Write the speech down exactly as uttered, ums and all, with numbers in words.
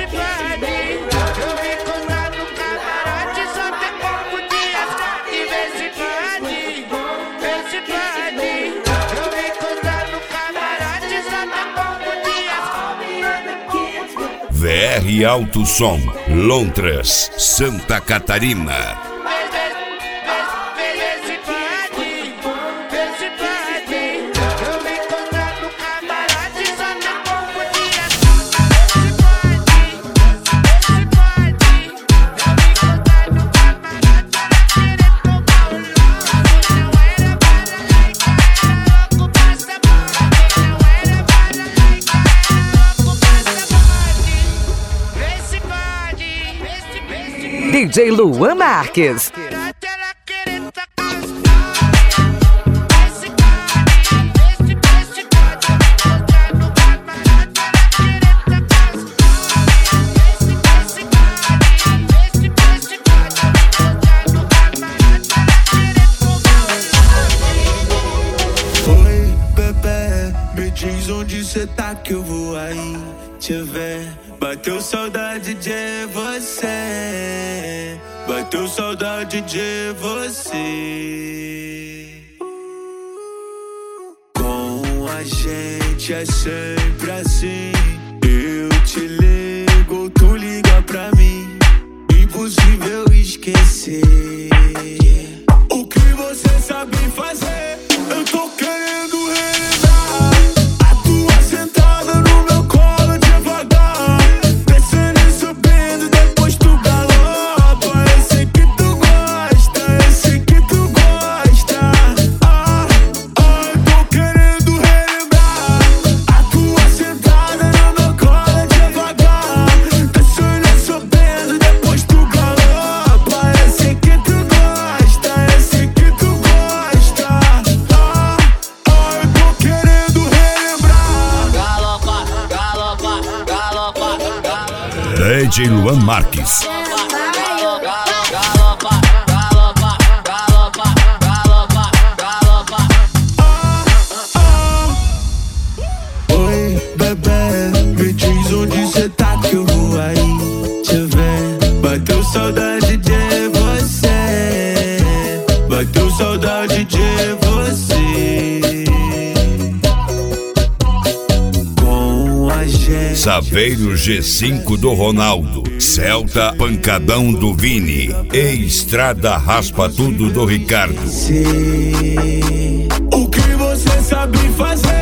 pode. Eu vim cruzar no camarote, só tem pouco dia. E vê se pode, vê se pode. Eu vim cruzar no camarote, só tem pouco dia. V R Alto Som, Londres, Santa Catarina. D J Luan Marques. Oi, bebê, me diz onde cê tá que eu vou aí te ver. Bateu saudade de você, bateu saudade de você. Com a gente é sempre assim. Eu te ligo, tu liga pra mim. Impossível esquecer o que você sabe fazer. Eu tô querendo relembrar a tua sentada no meu colo devagar. D J Luan Marques. Oi, bebê, me diz onde cê tá que eu vou aí te ver. Bateu saudade de você, bateu saudade de você. Saveiro G cinco do Ronaldo, Celta Pancadão do Vini e Estrada Raspa Tudo do Ricardo. O que você sabe fazer?